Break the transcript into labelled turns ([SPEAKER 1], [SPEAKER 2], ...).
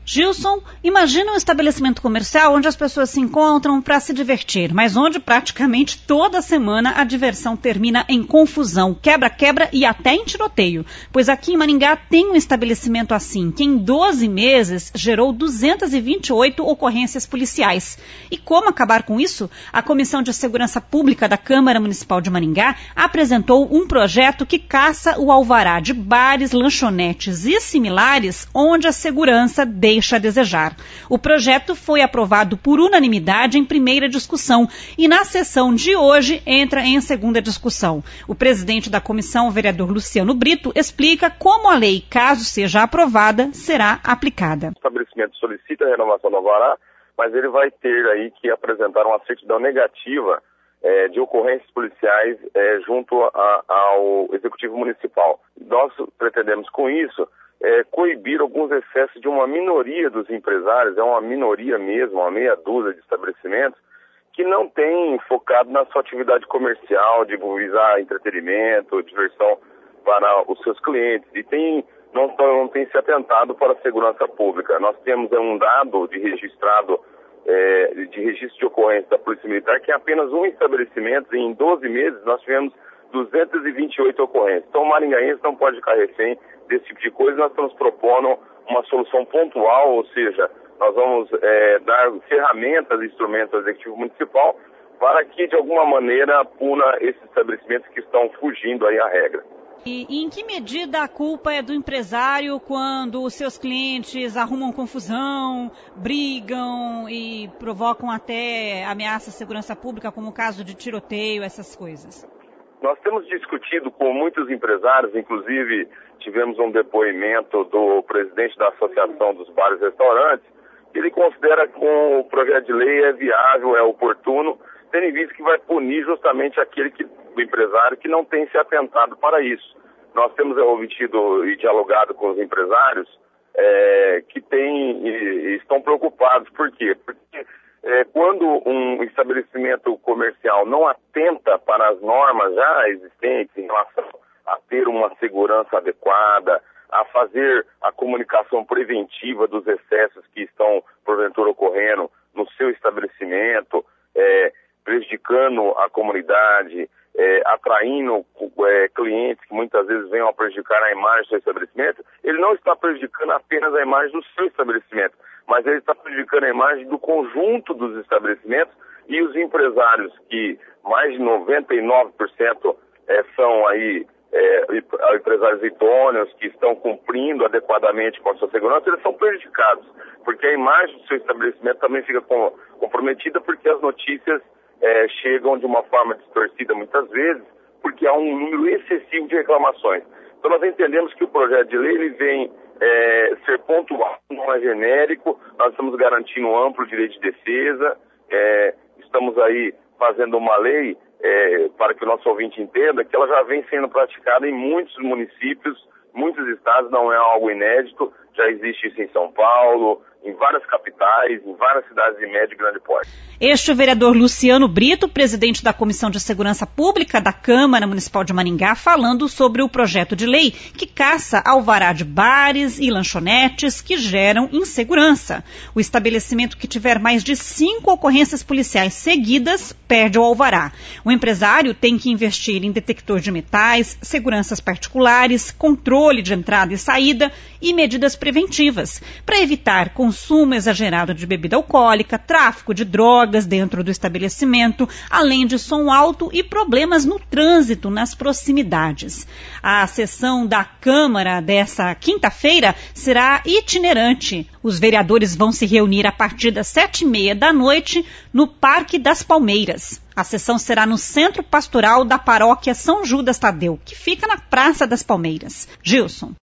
[SPEAKER 1] Gilson, imagina um estabelecimento comercial onde as pessoas se encontram para se divertir, mas onde praticamente toda semana a diversão termina em confusão, quebra-quebra e até em tiroteio. Pois aqui em Maringá tem um estabelecimento assim, que em 12 meses gerou 228 ocorrências policiais. E como acabar com isso? A Comissão de Segurança Pública da Câmara Municipal de Maringá apresentou um projeto que caça o alvará de bares, lanchonetes e similares onde a segurança deixa a desejar. O projeto foi aprovado por unanimidade em primeira discussão e na sessão de hoje entra em segunda discussão. O presidente da comissão, o vereador Luciano Brito, explica como a lei, caso seja aprovada, será aplicada.
[SPEAKER 2] O estabelecimento solicita a renovação do alvará, mas ele vai ter aí que apresentar uma certidão negativa de ocorrências policiais junto ao Executivo Municipal. Nós pretendemos com isso coibir alguns excessos de uma minoria dos empresários, é uma minoria mesmo, uma meia dúzia de estabelecimentos, que não tem focado na sua atividade comercial, de visar entretenimento, diversão para os seus clientes, e não tem se atentado para a segurança pública. Nós temos um dado de registro de ocorrência da Polícia Militar, que é apenas um estabelecimento, e em 12 meses nós tivemos 228 ocorrências. Então o maringaense não pode ficar refém desse tipo de coisa. Nós estamos propondo uma solução pontual, ou seja, nós vamos dar ferramentas e instrumentos ao Executivo Municipal para que de alguma maneira puna esses estabelecimentos que estão fugindo aí à regra.
[SPEAKER 1] E em que medida a culpa é do empresário quando os seus clientes arrumam confusão, brigam e provocam até ameaça à segurança pública, como o caso de tiroteio, essas coisas?
[SPEAKER 2] Nós temos discutido com muitos empresários, inclusive tivemos um depoimento do presidente da Associação dos Bares e Restaurantes, que ele considera que o projeto de lei é viável, é oportuno, tendo em vista que vai punir justamente o empresário que não tem se atentado para isso. Nós temos obtido e dialogado com os empresários que estão preocupados. Por quê? Porque quando um estabelecimento comercial não atenta para as normas já existentes em relação a ter uma segurança adequada, a fazer a comunicação preventiva dos excessos que estão, porventura, ocorrendo no seu estabelecimento, prejudicando a comunidade, atraindo clientes que muitas vezes venham a prejudicar a imagem do seu estabelecimento, ele não está prejudicando apenas a imagem do seu estabelecimento, mas ele está prejudicando a imagem do conjunto dos estabelecimentos, e os empresários, que mais de 99% são aí empresários idôneos, que estão cumprindo adequadamente com a sua segurança, eles são prejudicados, porque a imagem do seu estabelecimento também fica comprometida, porque as notícias chegam de uma forma distorcida muitas vezes, porque há um número excessivo de reclamações. Então nós entendemos que o projeto de lei ele vem ser pontual, não é genérico. Nós estamos garantindo um amplo direito de defesa, estamos aí fazendo uma lei para que o nosso ouvinte entenda que ela já vem sendo praticada em muitos municípios, muitos estados, não é algo inédito, já existe isso em São Paulo, em várias capitais, em várias cidades de médio e grande porte.
[SPEAKER 1] Este é o vereador Luciano Brito, presidente da Comissão de Segurança Pública da Câmara Municipal de Maringá, falando sobre o projeto de lei que caça alvará de bares e lanchonetes que geram insegurança. O estabelecimento que tiver mais de 5 ocorrências policiais seguidas perde o alvará. O empresário tem que investir em detector de metais, seguranças particulares, controle de entrada e saída e medidas preventivas para evitar consumo exagerado de bebida alcoólica, tráfico de drogas dentro do estabelecimento, além de som alto e problemas no trânsito nas proximidades. A sessão da Câmara dessa quinta-feira será itinerante. Os vereadores vão se reunir a partir das 7h30 da noite no Parque das Palmeiras. A sessão será no Centro Pastoral da Paróquia São Judas Tadeu, que fica na Praça das Palmeiras. Gilson.